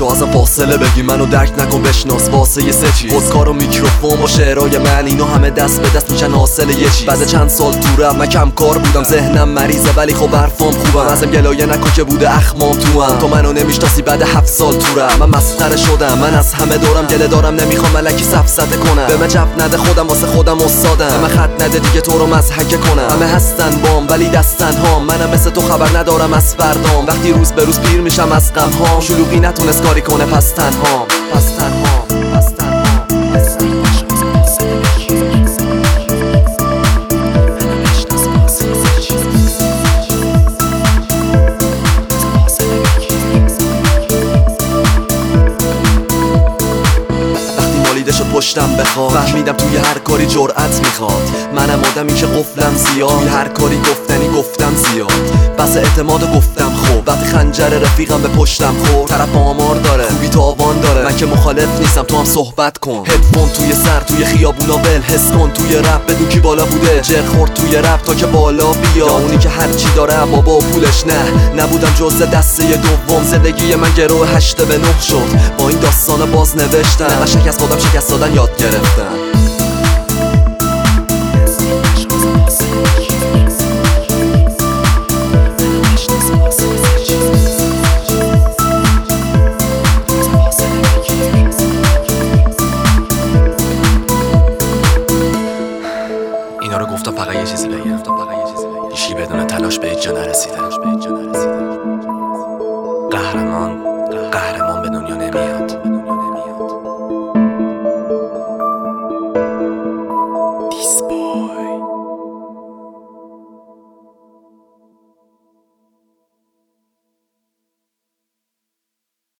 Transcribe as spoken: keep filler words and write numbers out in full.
شو ازم فاصله بگی، منو درک نکن بشناس واسه یه سه چیز. خودکار و میکروفون و شعرهای من، اینو همه دست به دست میشن حاصل یه چیز. بعد چند سال تو رپ من کم کار بودم، ذهنم مریضه ولی خب حرفام خوبم. ازم گلایه نکن که بوده اخمام تو هم، تو منو نمیشناسی بعد هفت سال تو رپ. من مسخره شدم، من از همه دورم گله دارم، نمیخوام ملکی سفسطه کنم. به من جف نده خودم واسه خودم استادم، به من خط نده دیگه تو رو مضحکه کنم. همه هستن بام ولی دستن هام، منم مثل تو خبر ندارم از فردام. وقتی روز به روز پیر میشم از غم هام، شلوغی نتونست کاری کنه پس تنهام، پس تنهام، پس تنهام. شد پشتم بخواد، فهمیدم توی هر کاری جرأت میخواد. منم آدمی که قفلم زیاد، توی هر کاری گفتنی گفتم زیاد. بس اعتماد گفتم خوب، وقتی خنجر رفیقم به پشتم خورد. طرف آمار داره، خوبی تاوان داره، من که مخالف نیستم تو هم صحبت کن. هدفون توی سر، توی خیابونا ول حس کن. توی رپ بدون کی بالا بوده، جر خورد توی رپ تا که بالا بیا. اونی که هر چی داره اما با پولش نه، نبودم جزء دسته دوم. زندگی من گرو هشت به نه شد، با این داستان باز نوشتم. من شکست خودم شکست دادن یاد گرفتم. اینا رو گفتم فقط یه چیزی بگم، هیچکی بدون تلاش به هیچ جا نرسیده.